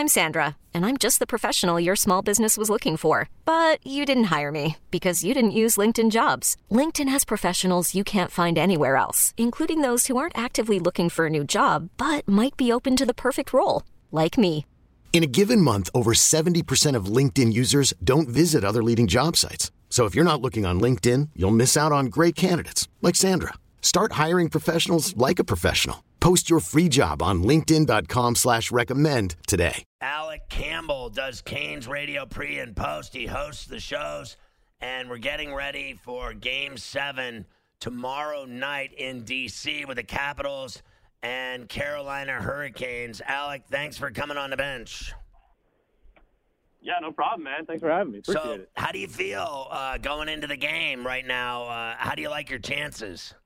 I'm Sandra, and I'm just the professional your small business was looking for. But you didn't hire me because you didn't use LinkedIn Jobs. LinkedIn has professionals you can't find anywhere else, including those who aren't actively looking for a new job, but might be open to the perfect role, like me. In a given month, over 70% of LinkedIn users don't visit other leading job sites. So if you're not looking on LinkedIn, you'll miss out on great candidates like Sandra. Start hiring professionals like a professional. Post your free job on linkedin.com/recommend today. Alec Campbell does Canes radio pre and post. He hosts the shows, and we're getting ready for Game 7 tomorrow night in D.C. with the Capitals and Carolina Hurricanes. Alec, thanks for coming on the bench. Yeah, no problem, man. Thanks for having me. Appreciate it. How do you feel going into the game right now? How do you like your chances?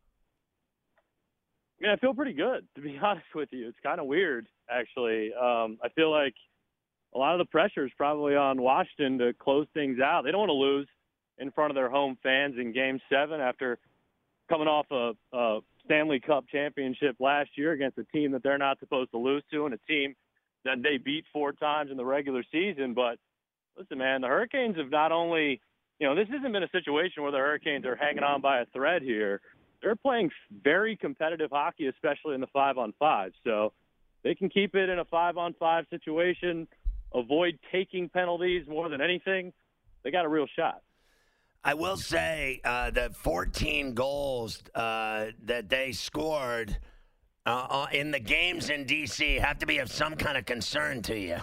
I feel pretty good, to be honest with you. It's kind of weird, actually. I feel like a lot of the pressure is probably on Washington to close things out. They don't want to lose in front of their home fans in Game 7 after coming off a Stanley Cup championship last year against a team that they're not supposed to lose to and a team that they beat 4 times in the regular season. But listen, man, the Hurricanes have not only, this hasn't been a situation where the Hurricanes are hanging on by a thread here. They're playing very competitive hockey, especially in the 5-on-5. So they can keep it in a 5-on-5 situation, avoid taking penalties more than anything. They got a real shot. I will say the 14 goals that they scored in the games in D.C. have to be of some kind of concern to you.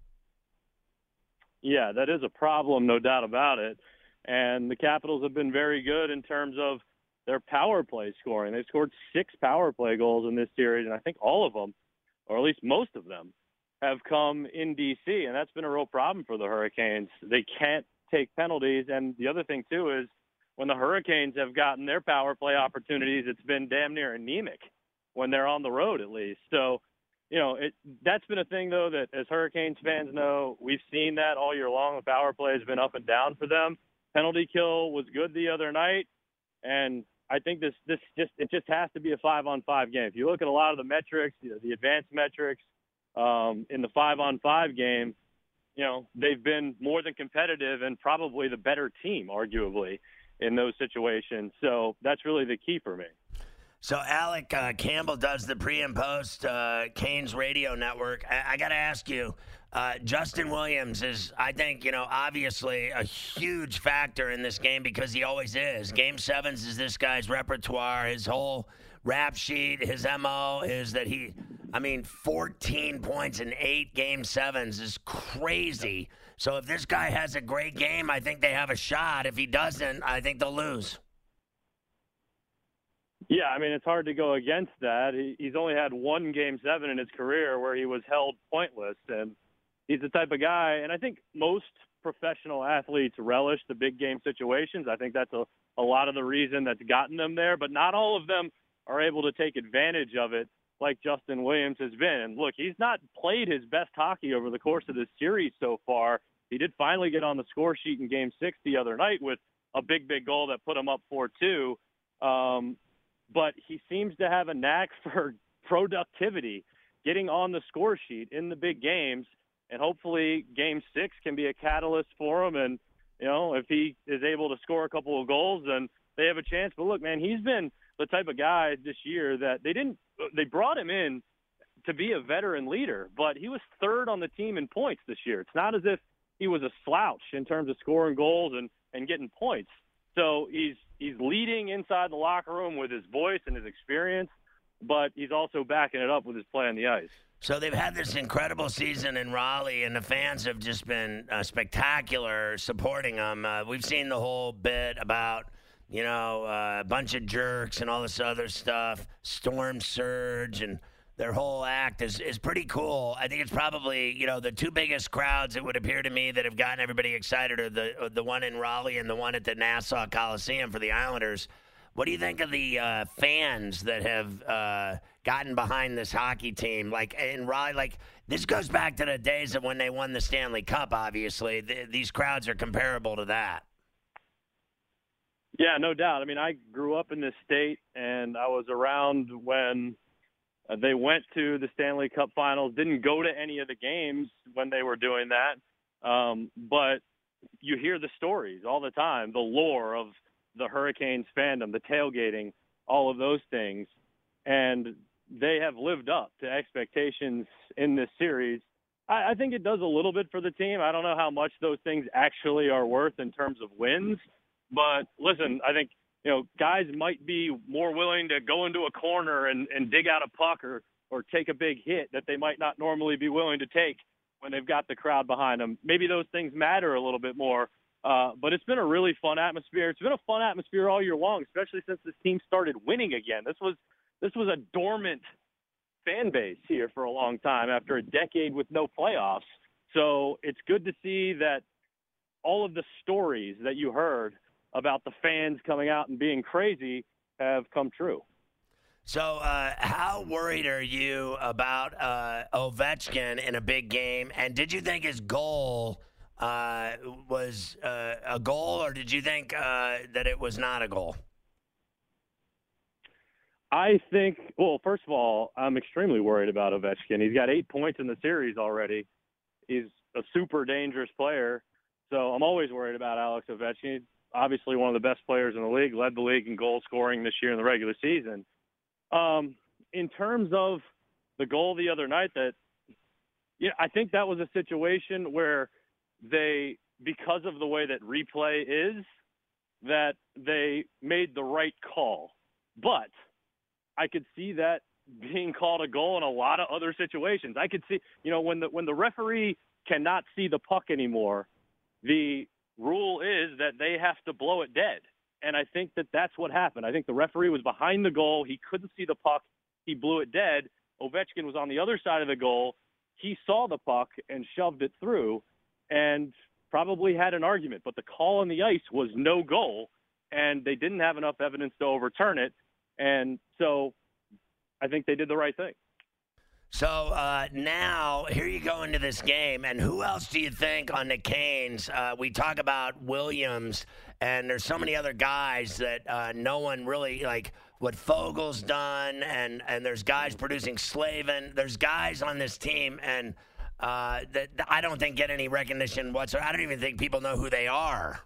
Yeah, that is a problem, no doubt about it. And the Capitals have been very good in terms of their power play scoring. They've scored 6 power play goals in this series, and I think all of them, or at least most of them, have come in D.C., and that's been a real problem for the Hurricanes. They can't take penalties, and the other thing, too, is when the Hurricanes have gotten their power play opportunities, it's been damn near anemic when they're on the road, at least. So, that's been a thing, though, that as Hurricanes fans know, we've seen that all year long. The power play has been up and down for them. Penalty kill was good the other night, and I think it just has to be a 5-on-5 game. If you look at a lot of the metrics, the advanced metrics in the 5-on-5 game, they've been more than competitive and probably the better team, arguably, in those situations. So that's really the key for me. So Alec Campbell does the pre and post Canes radio network. I got to ask you, Justin Williams is, I think, obviously a huge factor in this game because he always is. Game 7s is this guy's repertoire. His whole rap sheet, his MO is that 14 points in 8 Game 7s is crazy. So if this guy has a great game, I think they have a shot. If he doesn't, I think they'll lose. Yeah, it's hard to go against that. He's only had 1 Game 7 in his career where he was held pointless, and he's the type of guy, and I think most professional athletes relish the big game situations. I think that's a lot of the reason that's gotten them there, but not all of them are able to take advantage of it like Justin Williams has been. And look, he's not played his best hockey over the course of this series so far. He did finally get on the score sheet in Game 6 the other night with a big goal that put him up 4-2. But he seems to have a knack for productivity, getting on the score sheet in the big games, and hopefully Game 6 can be a catalyst for him. And, if he is able to score a couple of goals, then they have a chance. But look, man, he's been the type of guy this year that they brought him in to be a veteran leader, but he was 3rd on the team in points this year. It's not as if he was a slouch in terms of scoring goals and getting points. So he's leading inside the locker room with his voice and his experience, but he's also backing it up with his play on the ice. So they've had this incredible season in Raleigh, and the fans have just been spectacular supporting them. We've seen the whole bit about, a bunch of jerks and all this other stuff, storm surge, and their whole act is pretty cool. I think it's probably, the 2 biggest crowds, it would appear to me, that have gotten everybody excited are the one in Raleigh and the one at the Nassau Coliseum for the Islanders. What do you think of the fans that have gotten behind this hockey team? Like in Raleigh, this goes back to the days of when they won the Stanley Cup, obviously. These crowds are comparable to that. Yeah, no doubt. I grew up in this state, and I was around when They went to the Stanley Cup Finals, didn't go to any of the games when they were doing that. But you hear the stories all the time, the lore of the Hurricanes fandom, the tailgating, all of those things. And they have lived up to expectations in this series. I think it does a little bit for the team. I don't know how much those things actually are worth in terms of wins. But listen, I think, guys might be more willing to go into a corner and dig out a puck or take a big hit that they might not normally be willing to take when they've got the crowd behind them. Maybe those things matter a little bit more. But it's been a really fun atmosphere. It's been a fun atmosphere all year long, especially since this team started winning again. This was a dormant fan base here for a long time after a decade with no playoffs. So it's good to see that all of the stories that you heard about the fans coming out and being crazy have come true. So how worried are you about Ovechkin in a big game? And did you think his goal was a goal, or did you think that it was not a goal? I think, well, first of all, I'm extremely worried about Ovechkin. He's got 8 points in the series already. He's a super dangerous player. So I'm always worried about Alex Ovechkin. Obviously one of the best players in the league, led the league in goal scoring this year in the regular season. In terms of the goal the other night, I think that was a situation where they, because of the way that replay is, that they made the right call. But I could see that being called a goal in a lot of other situations. I could see, when the referee cannot see the puck anymore, the rule is that they have to blow it dead. And I think that that's what happened. I think the referee was behind the goal. He couldn't see the puck. He blew it dead. Ovechkin was on the other side of the goal. He saw the puck and shoved it through and probably had an argument. But the call on the ice was no goal, and they didn't have enough evidence to overturn it. And so I think they did the right thing. So now, here you go into this game, and who else do you think on the Canes? We talk about Williams, and there's so many other guys that no one really, like what Fogel's done, and there's guys producing Slavin. There's guys on this team, and that I don't think get any recognition whatsoever. I don't even think people know who they are.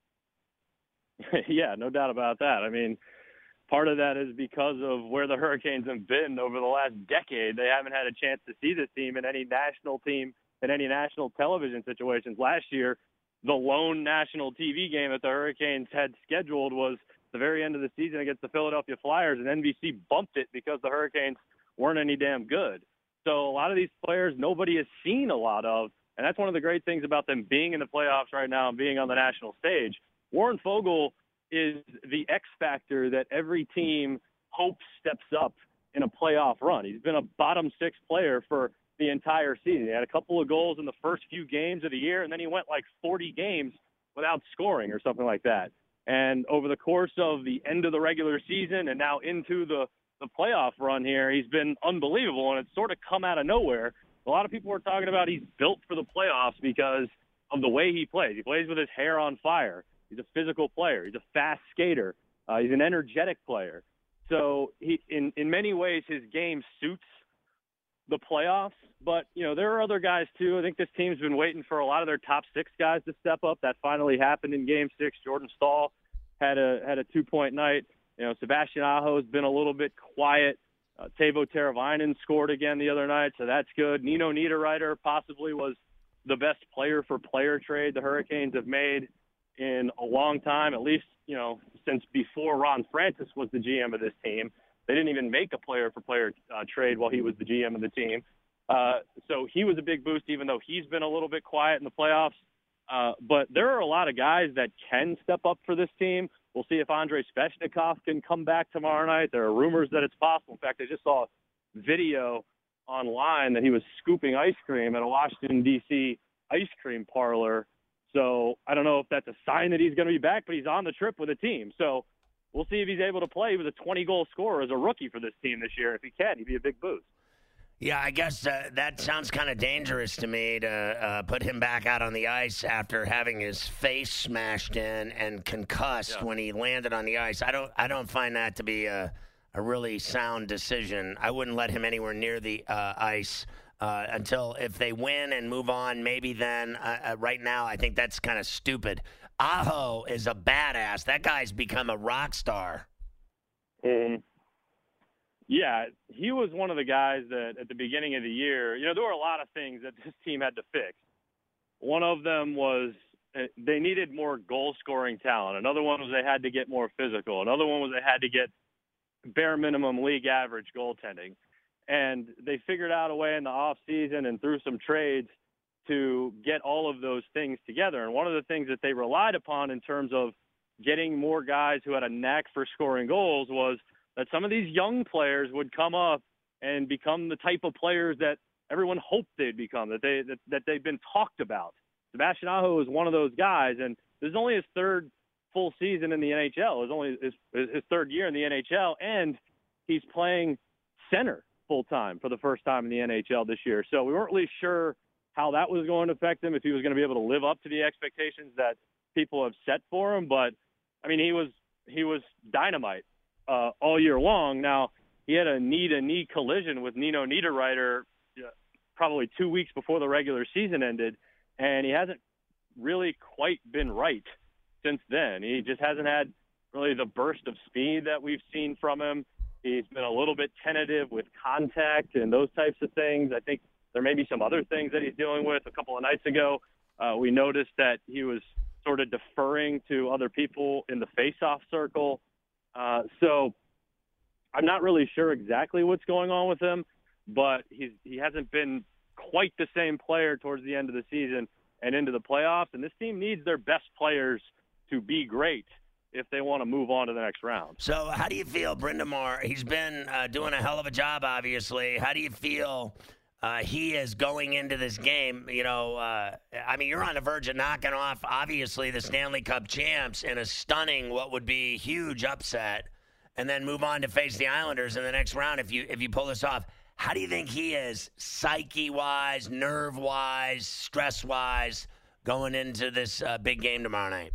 Yeah, no doubt about that. I mean, part of that is because of where the Hurricanes have been over the last decade. They haven't had a chance to see this team in any national television situations. Last year, the lone national TV game that the Hurricanes had scheduled was the very end of the season against the Philadelphia Flyers, and NBC bumped it because the Hurricanes weren't any damn good. So a lot of these players nobody has seen a lot of, and that's one of the great things about them being in the playoffs right now and being on the national stage. Warren Foegele is the X factor that every team hopes steps up in a playoff run. He's been a bottom six player for the entire season. He had a couple of goals in the first few games of the year, and then he went like 40 games without scoring or something like that. And over the course of the end of the regular season and now into the playoff run here, he's been unbelievable, and it's sort of come out of nowhere. A lot of people are talking about he's built for the playoffs because of the way he plays. He plays with his hair on fire. He's a physical player. He's a fast skater. He's an energetic player. So he, in many ways, his game suits the playoffs. But, there are other guys, too. I think this team's been waiting for a lot of their top six guys to step up. That finally happened in Game 6. Jordan Staal had a 2-point night. Sebastian Aho has been a little bit quiet. Teuvo Teravainen scored again the other night, so that's good. Nino Niederreiter possibly was the best player-for-player trade the Hurricanes have made in a long time, at least, since before Ron Francis was the GM of this team. They didn't even make a player-for-player trade while he was the GM of the team. So he was a big boost, even though he's been a little bit quiet in the playoffs. But there are a lot of guys that can step up for this team. We'll see if Andrei Svechnikov can come back tomorrow night. There are rumors that it's possible. In fact, I just saw a video online that he was scooping ice cream at a Washington, D.C. ice cream parlor. So I don't know if that's a sign that he's going to be back, but he's on the trip with the team. So we'll see if he's able to play. He was a 20-goal scorer as a rookie for this team this year. If he can, he'd be a big boost. Yeah, I guess that sounds kind of dangerous to me to put him back out on the ice after having his face smashed in and concussed when he landed on the ice. I don't find that to be a really sound decision. I wouldn't let him anywhere near the ice until if they win and move on, maybe then. Right now, I think that's kind of stupid. Aho is a badass. That guy's become a rock star. Yeah, he was one of the guys that at the beginning of the year, there were a lot of things that this team had to fix. One of them was they needed more goal-scoring talent. Another one was they had to get more physical. Another one was they had to get bare minimum league average goaltending. And they figured out a way in the offseason and through some trades to get all of those things together. And one of the things that they relied upon in terms of getting more guys who had a knack for scoring goals was that some of these young players would come up and become the type of players that everyone hoped they'd become, that they've been talked about. Sebastian Aho is one of those guys, and this is only his third full season in the NHL. It's only his third year in the NHL, and he's playing center full-time for the first time in the NHL this year. So we weren't really sure how that was going to affect him, if he was going to be able to live up to the expectations that people have set for him. But, I mean, he was dynamite all year long. Now, he had a knee-to-knee collision with Nino Niederreiter probably 2 weeks before the regular season ended, and he hasn't really quite been right since then. He just hasn't had really the burst of speed that we've seen from him. He's been a little bit tentative with contact and those types of things. I think there may be some other things that he's dealing with. A couple of nights ago, we noticed that he was sort of deferring to other people in the face-off circle. So I'm not really sure exactly what's going on with him, but he hasn't been quite the same player towards the end of the season and into the playoffs. And this team needs their best players to be great if they want to move on to the next round. So how do you feel, Brind'Amour? He's been doing a hell of a job, obviously. How do you feel he is going into this game? I mean, you're on the verge of knocking off, obviously, the Stanley Cup champs in a stunning, what would be huge upset, and then move on to face the Islanders in the next round if you pull this off. How do you think he is psyche-wise, nerve-wise, stress-wise going into this big game tomorrow night?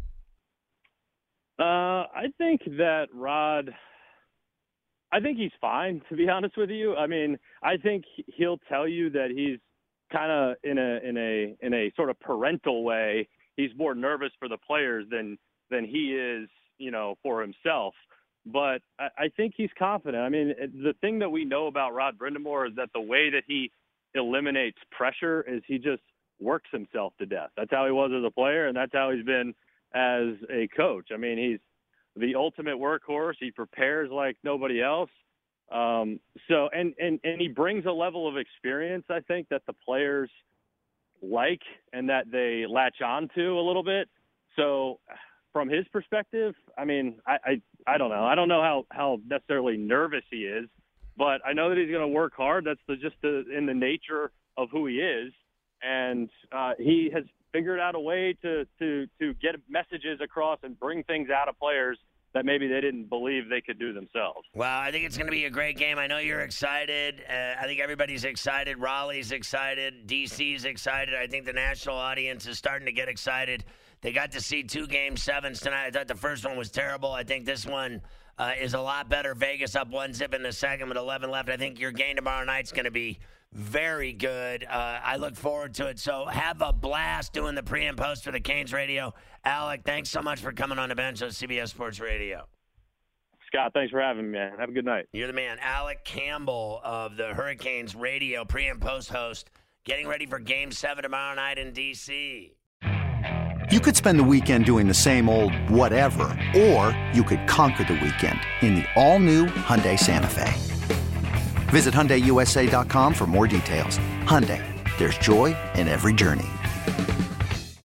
I think that Rod – I think he's fine, to be honest with you. I mean, I think he'll tell you that he's kind of in a sort of parental way. He's more nervous for the players than he is, for himself. But I think he's confident. I mean, the thing that we know about Rod Brind'Amour is that the way that he eliminates pressure is he just works himself to death. That's how he was as a player, and that's how he's been as a coach. I mean, he's the ultimate workhorse. He prepares like nobody else. And he brings a level of experience, I think, that the players like and that they latch on to a little bit. So from his perspective, I mean, I don't know. I don't know how necessarily nervous he is, but I know that he's going to work hard. That's just in the nature of who he is. And he has figured out a way to get messages across and bring things out of players that maybe they didn't believe they could do themselves. Well, I think it's going to be a great game. I know you're excited. I think everybody's excited. Raleigh's excited. DC's excited. I think the national audience is starting to get excited. They got to see 2 Game 7s tonight. I thought the first one was terrible. I think this one is a lot better. Vegas up 1-0 in the second with 11 left. I think your game tomorrow night's going to be very good. I look forward to it. So have a blast doing the pre and post for the Canes Radio. Alec, thanks so much for coming on the bench on CBS Sports Radio. Scott, thanks for having me, man. Have a good night. You're the man. Alec Campbell of the Hurricanes Radio pre and post host, getting ready for Game 7 tomorrow night in D.C. You could spend the weekend doing the same old whatever, or you could conquer the weekend in the all-new Hyundai Santa Fe. Visit HyundaiUSA.com for more details. Hyundai, there's joy in every journey.